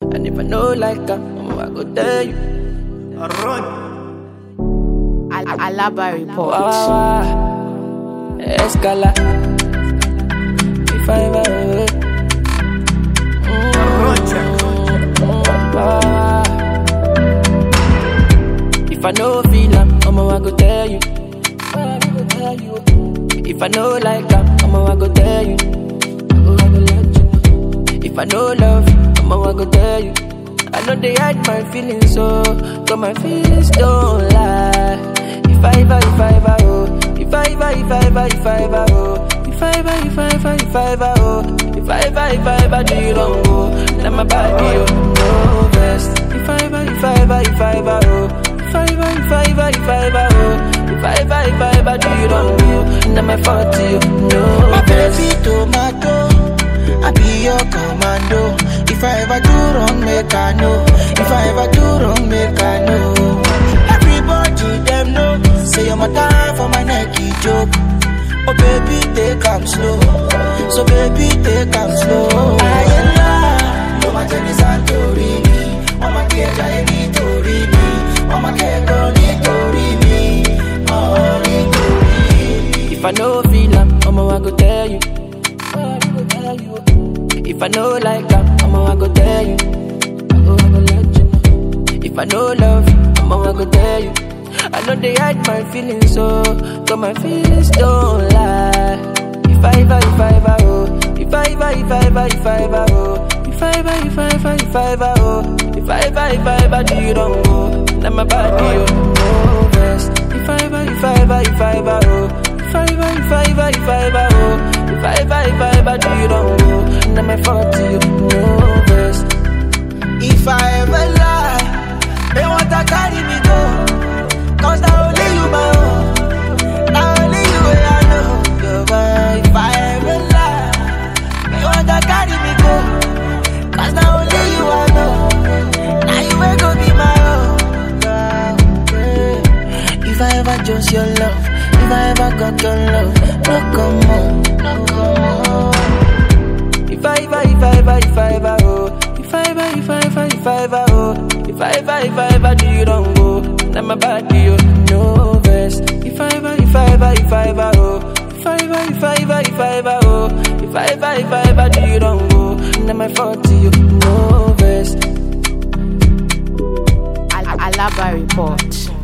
And if I know like her, I go tell you. Run. Alaba report. Escala. If I ever if I know feel am, I go tell you. If I know like am, I go tell you. If I know love, I go tell you. I know they hide my feelings, so my feelings don't lie. If I ever do you wrong, now my body you know best. If I ever do you wrong, now my fault you know my best. baby tomato, I be your commando. If I ever do wrong, make I know. If I ever do wrong, make I know. Everybody them know. Say you're my time for my neck, you joke. Oh baby, take 'em slow. So baby, take 'em slow. I am love. No matter the Santorini. Oh my dear, I need to read me. Oh my dear, need to read me. Oh, need to read me. If I know feel am, I go tell you. If I know like am, I go tell you. If I know love, I go tell you. I know they hide my feelings, so my feelings don't lie. If I ever do you wrong, now my body you know best. If I ever do you wrong, now my fault you know best. If I ever lie, they want to carry me go. 'Cause now only you my own. Now only you I know. If I ever lie, they want to carry me go. 'Cause now only you I know. Now you ain't gonna be my own. If I ever just your love, if I ever got your love, no come on, no come on. If I ever do you wrong, now my body you know best. If I ever do you wrong, now my fault you know best. Alaba report.